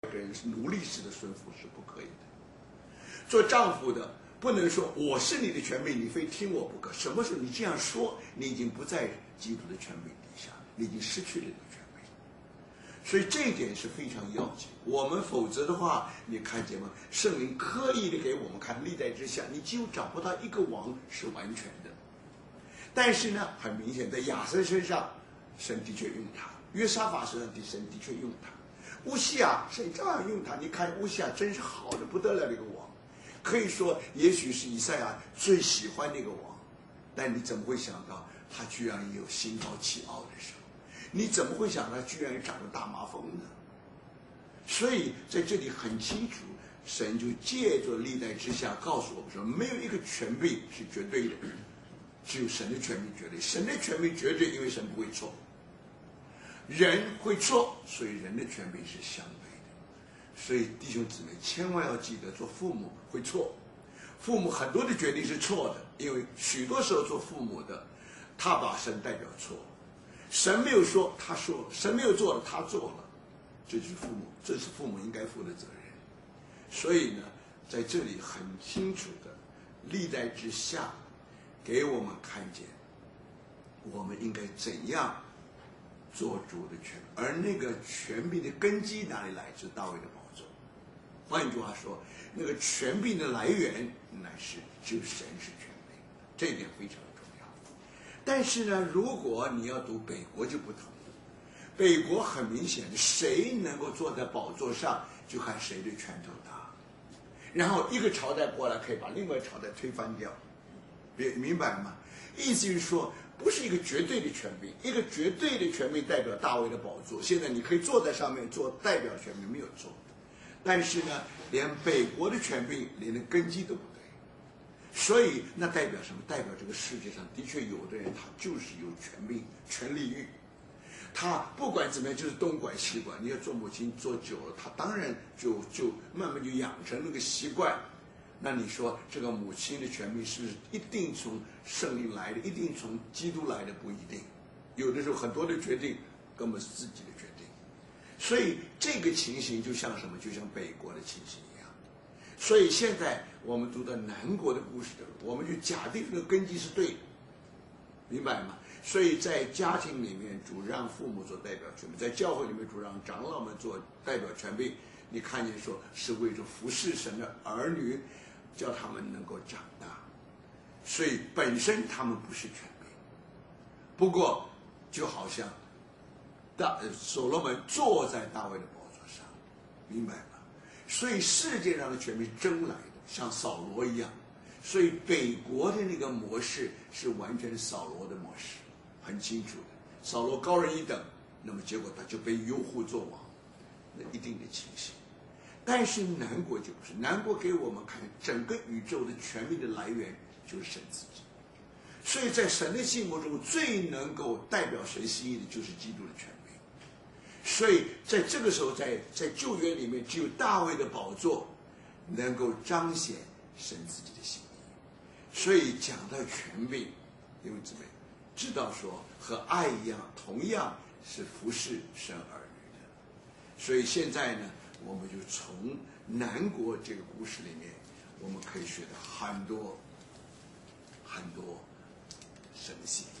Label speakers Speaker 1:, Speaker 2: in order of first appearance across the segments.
Speaker 1: 个人是奴隶式的顺服是不可以的。做丈夫的不能说我是你的权柄，你非听我不可。什么时候你这样说，你已经不在基督的权柄底下，你已经失去了这个权柄。所以这一点是非常要紧。我们否则的话，你看见吗？圣灵刻意的给我们看，历代之下，你几乎找不到一个王是完全的。但是呢，很明显，在亚瑟身上，神的确用他；约沙法身上，神的确用他；乌西亚，神照样用他。你看乌西亚真是好的不得了的一个王，可以说也许是以赛亚最喜欢的一个王。但你怎么会想到他居然也有心高气傲的时候？你怎么会想到他居然长了大麻风呢？所以在这里很清楚，神就借着历代之下告诉我们说，没有一个权柄是绝对的。只有神的权柄绝对，神的权柄绝对，因为神不会错。人会错，所以人的权柄是相悖的。所以弟兄姊妹千万要记得，做父母会错，父母很多的决定是错的，因为许多时候做父母的，他把神代表错，神没有说他说，神没有做了他做了，这就是父母，这是父母应该负的责任。所以呢，在这里很清楚的，历代之下给我们看见，我们应该怎样做主的权，而那个权柄的根基哪里来？自大卫的宝座。换一句话说，那个权柄的来源乃是只有神是权柄，这一点非常重要。但是呢，如果你要读北国就不同了，北国很明显，谁能够坐在宝座上，就看谁的拳头大，然后一个朝代过来可以把另外一个朝代推翻掉。明白吗？意思是说，不是一个绝对的权柄，一个绝对的权柄代表大卫的宝座。现在你可以坐在上面做代表权柄，没有错。但是呢，连北国的权柄连的根基都不对。所以那代表什么？代表这个世界上的确有的人他就是有权柄、权力欲，他不管怎么样就是东拐西拐。你要做母亲做久了，他当然就慢慢就养成那个习惯。那你说这个母亲的权柄是一定从圣灵来的，一定从基督来的？不一定，有的时候很多的决定根本是自己的决定。所以这个情形就像什么？就像北国的情形一样。所以现在我们读到南国的故事的，我们就假定这个根基是对的，明白吗？所以在家庭里面主让父母做代表权柄，在教会里面主让长老们做代表权柄。你看见说是为着服侍神的儿女，叫他们能够长大，所以本身他们不是权柄。不过就好像所罗门坐在大卫的宝座上，明白吗？所以世界上的权柄争来的，像扫罗一样。所以北国的那个模式是完全扫罗的模式，很清楚的。扫罗高人一等，那么结果他就被拥护做王，那一定的情形。但是南国就不是，南国给我们看整个宇宙的权柄的来源就是神自己。所以在神的心目中，最能够代表神心意的就是基督的权柄。所以在这个时候，在旧约里面，只有大卫的宝座能够彰显神自己的心意。所以讲到权柄，因为姊妹知道说和爱一样，同样是服侍神儿女的。所以现在呢，我们就从南国这个故事里面，我们可以学到很多很多神的心意。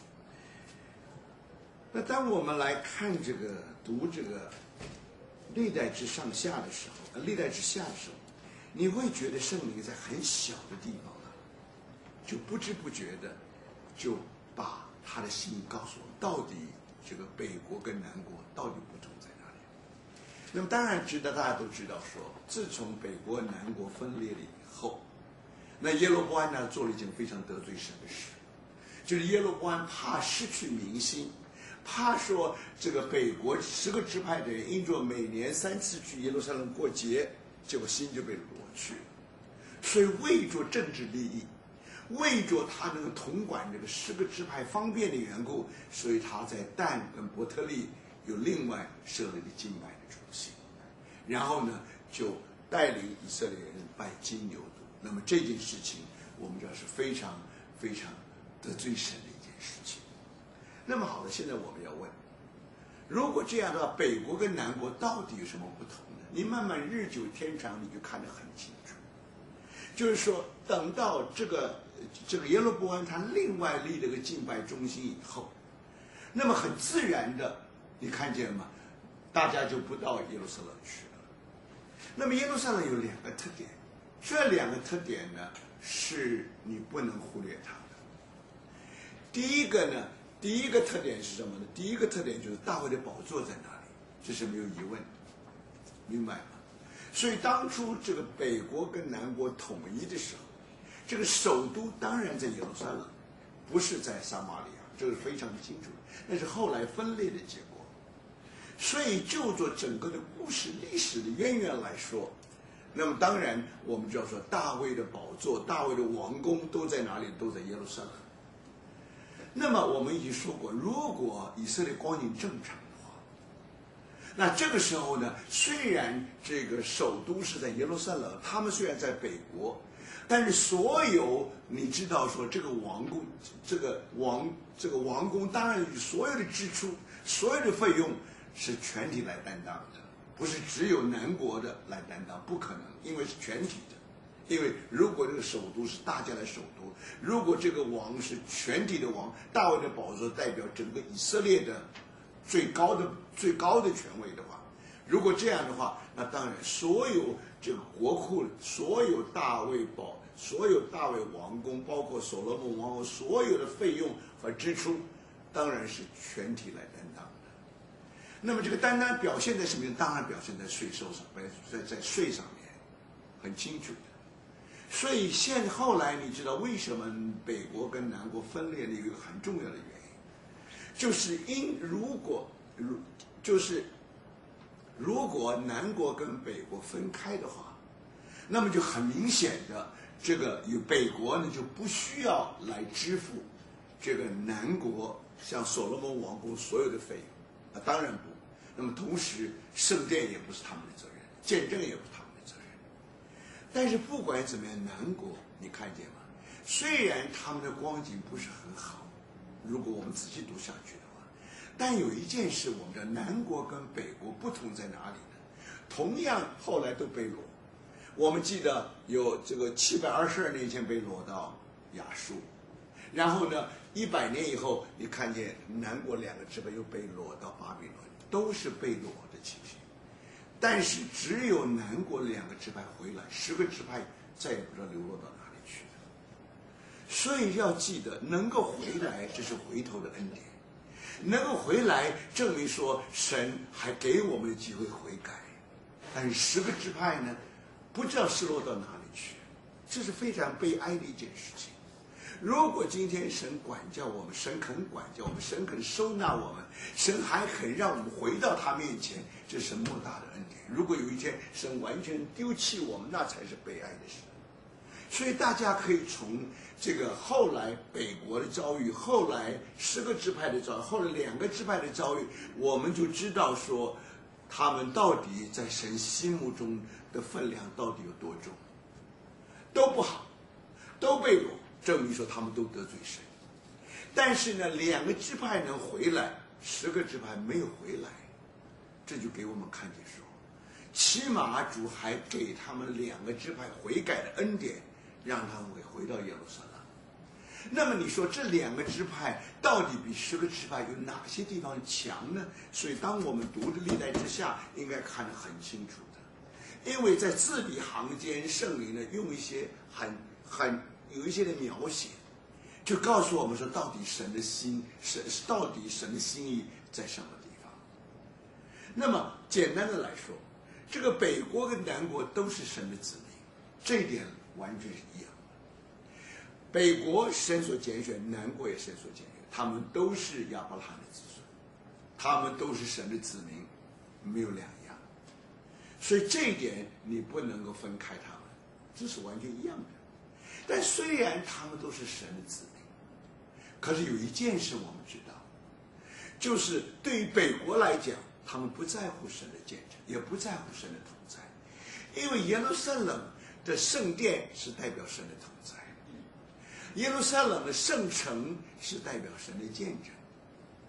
Speaker 1: 那当我们来看读这个历代之上下的时候，历代之下的时候，你会觉得圣灵在很小的地方就不知不觉的就把他的心意告诉我们，到底这个北国跟南国到底不同在哪里。那么当然大家都知道说，自从北国南国分裂了以后，那耶罗波安呢做了一件非常得罪神的事，就是耶罗波安怕失去民心，怕说这个北国10个支派的人因着每年3次去耶路撒冷过节，结果心就被夺去了。所以为着政治利益，为着他能够统管这个10个支派方便的缘故，所以他在但跟伯特利有另外设立了敬拜的中心，然后呢就带领以色列人拜金牛犊。那么这件事情我们知道是非常非常得罪神的一件事情。那么好的，现在我们要问，如果这样的话，北国跟南国到底有什么不同呢？ 你慢慢日久天长，你就看得很清楚。就是说，等到这个耶罗波安他另外立了个敬拜中心以后，那么很自然的，你看见吗？大家就不到耶路撒冷去了。那么耶路撒冷有两个特点，这两个特点呢，是你不能忽略它的。第一个特点是什么呢？第一个特点就是大卫的宝座在哪里，这是没有疑问的，明白吗？所以当初这个北国跟南国统一的时候，这个首都当然在耶路撒冷，不是在撒玛利亚，这是非常清楚的。那是后来分裂的结果。所以就做整个的故事历史的渊源来说，那么当然我们就要说大卫的宝座、大卫的王宫都在哪里？都在耶路撒冷。那么我们已经说过，如果以色列光景正常的话，那这个时候呢，虽然这个首都是在耶路撒冷，他们虽然在北国，但是所有你知道说这个王宫，这个王宫当然所有的支出、所有的费用是全体来担当的，不是只有南国的来担当，不可能，因为是全体的。因为如果这个首都是大家的首都，如果这个王是全体的王，大卫的宝座代表整个以色列的最高的权位的话，如果这样的话，那当然所有这个国库，所有大卫王宫，包括所罗门王后所有的费用和支出，当然是全体来担当的。那么这个担当表现在什么？当然表现在税收上，在税上面，很清楚的。所以后来你知道为什么北国跟南国分裂的一个很重要的原因，就是如果南国跟北国分开的话，那么就很明显的，这个北国呢就不需要来支付这个南国像所罗门王宫所有的费用，当然不。那么同时，圣殿也不是他们的责任，见证也不是他们的责任。但是不管怎么样，南国你看见吗？虽然他们的光景不是很好，如果我们仔细读下去的话，但有一件事我们知道，南国跟北国不同在哪里呢？同样后来都被掳，我们记得有这个722年前被掳到亚述，然后呢100年以后，你看见南国2个支派又被掳到巴比伦，都是被掳的情形。但是只有南国2个支派回来，10个支派再也不知道流落到哪里去了。所以要记得，能够回来，这是回头的恩典；能够回来，证明说神还给我们机会悔改。但是10个支派呢，不知道失落到哪里去，这是非常悲哀的一件事情。如果今天神管教我们，神肯管教我们，神肯收纳我们，神还肯让我们回到他面前，这是莫大的恩典。如果有一天神完全丢弃我们，那才是悲哀的事。所以大家可以从这个后来北国的遭遇，后来10个支派的遭遇，后来2个支派的遭遇，我们就知道说他们到底在神心目中的分量到底有多重。都不好，都被掳，证明说他们都得罪神。但是呢，2个支派能回来，10个支派没有回来，这就给我们看见说，起码主还给他们2个支派悔改的恩典，让他们回到耶路撒冷。那么你说这2个支派到底比10个支派有哪些地方强呢？所以当我们读的历代之下，应该看得很清楚的。因为在字里行间，圣灵呢用一些有一些的描写，就告诉我们说，到底神的心意在什么地方。那么简单的来说，这个北国跟南国都是神的子民，这一点完全是一样的。北国神所拣选，南国也神所拣选，他们都是亚伯拉罕的子孙，他们都是神的子民，没有两样。所以这一点你不能够分开他们，这是完全一样的。但虽然他们都是神的子民，可是有一件事我们知道，就是对于北国来讲，他们不在乎神的见证，也不在乎神的同在，因为耶路撒冷的圣殿是代表神的同在，耶路撒冷的圣城是代表神的见证。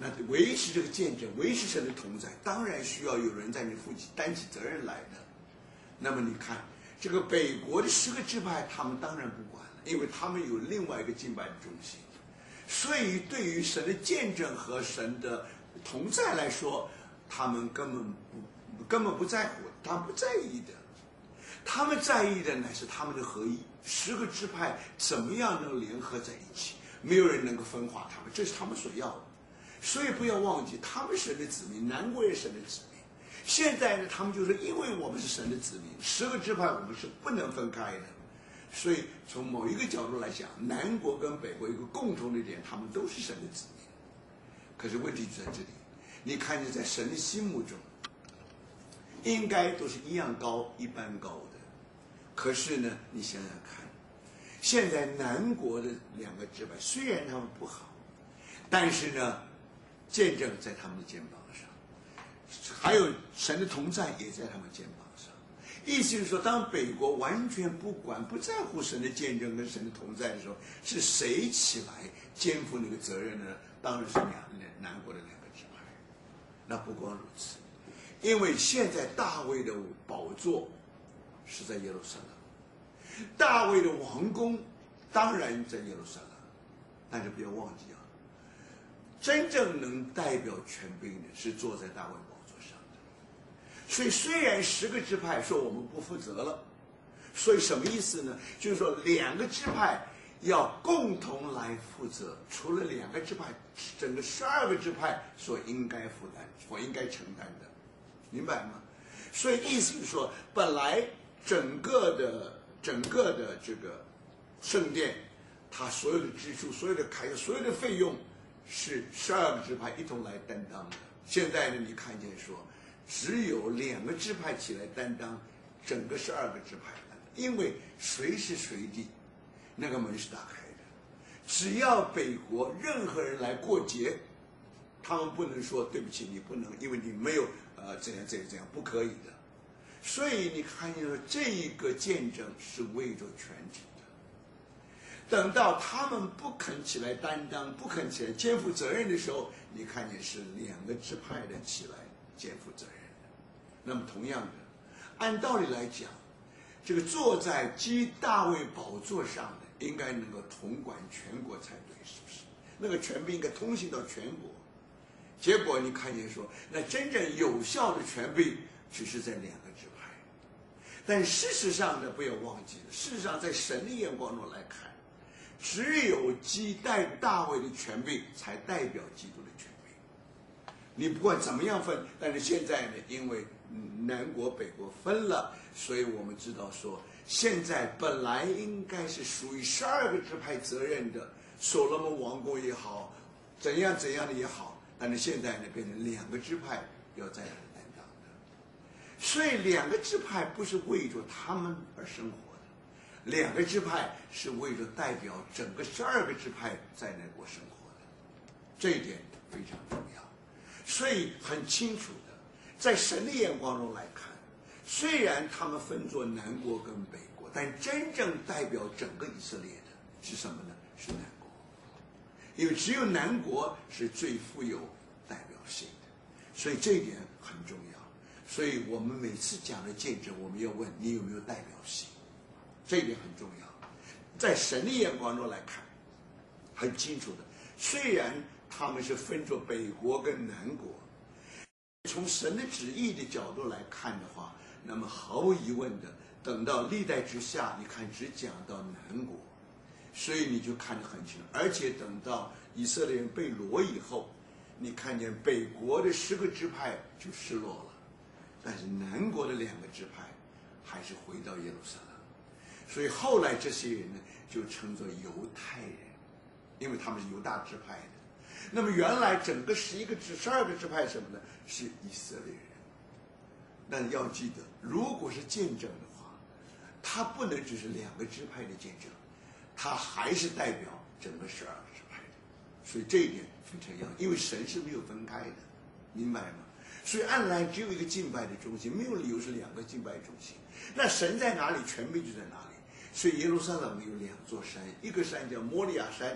Speaker 1: 那维持这个见证，维持神的同在，当然需要有人在你担起责任来的。那么你看，这个北国的10个支派，他们当然不管了，因为他们有另外一个敬拜的中心。所以对于神的见证和神的同在来说，他们根本不在乎，他们不在意的。他们在意的乃是他们的合一，10个支派怎么样能联合在一起，没有人能够分化他们，这是他们所要的。所以不要忘记，他们是神的子民，南国也是神的子民。现在呢，他们就是因为我们是神的子民，10个支派我们是不能分开的。所以从某一个角度来讲，南国跟北国有一个共同的点，他们都是神的子民。可是问题就在这里，你看见在神的心目中，应该都是一样高、一般高的。可是呢，你想想看，现在南国的2个支派虽然他们不好，但是呢，见证在他们的肩膀上，还有神的同在也在他们肩膀上。意思是说，当北国完全不管、不在乎神的见证跟神的同在的时候，是谁起来肩负那个责任呢？当然是南国的2个支派。那不光如此，因为现在大卫的宝座是在耶路撒冷，大卫的王宫当然在耶路撒冷，但是不要忘记啊，真正能代表权柄的是坐在大卫宝座上的。所以虽然10个支派说我们不负责了，所以什么意思呢？就是说2个支派要共同来负责，除了2个支派，整个12个支派所应该负担、所应该承担的，明白吗？所以意思是说，本来整个的这个圣殿，它所有的支出、所有的开销、所有的费用，是12个支派一同来担当的。现在呢，你看见说，只有2个支派起来担当整个12个支派，因为随时随地那个门是打开的，只要北国任何人来过节，他们不能说对不起，你不能，因为你没有怎样，不可以的。所以你看见说，这一个见证是为着全体的。等到他们不肯起来担当，不肯起来肩负责任的时候，你看见是2个支派的起来肩负责任的。那么同样的，按道理来讲，这个坐在大卫宝座上的应该能够统管全国才对，是不是？那个权柄应该通行到全国。结果你看见说，那真正有效的权柄只是在2个支派。但事实上呢，不要忘记了，事实上在神的眼光中来看，只有大卫的权柄才代表基督的权柄。你不管怎么样分，但是现在呢，因为南国北国分了，所以我们知道说，现在本来应该是属于12个支派责任的所罗门王宫也好，怎样的也好，但是现在呢，变成2个支派要在那里担当的。所以2个支派不是为着他们而生活的，2个支派是为着代表整个12个支派在那国生活的，这一点非常重要。所以很清楚的，在神的眼光中来看，虽然他们分作南国跟北国，但真正代表整个以色列的是什么呢？是南国。因为只有南国是最富有代表性的，所以这一点很重要。所以我们每次讲的见证，我们要问你有没有代表性，这一点很重要。在神的眼光中来看，很清楚的，虽然他们是分作北国跟南国，从神的旨意的角度来看的话，那么毫无疑问的，等到历代之下，你看只讲到南国，所以你就看得很清楚。而且等到以色列人被掳以后，你看见北国的10个支派就失落了，但是南国的2个支派还是回到耶路撒冷。所以后来这些人呢，就称作犹太人，因为他们是犹大支派的。那么原来整个12个支派什么呢？是以色列人。但要记得，如果是见证的话，它不能只是2个支派的见证，它还是代表整个12个支派的。所以这一点非常要，因为神是没有分开的，明白吗？所以按来只有一个敬拜的中心，没有理由是2个敬拜中心。那神在哪里，权柄就在哪里。所以耶路撒冷有2座山，一个山叫摩利亚山，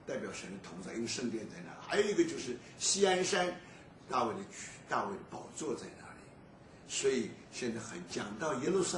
Speaker 1: 代表神的同在，因为圣殿在那；还有一个就是锡安山，大卫的宝座在那里。所以现在讲到耶路撒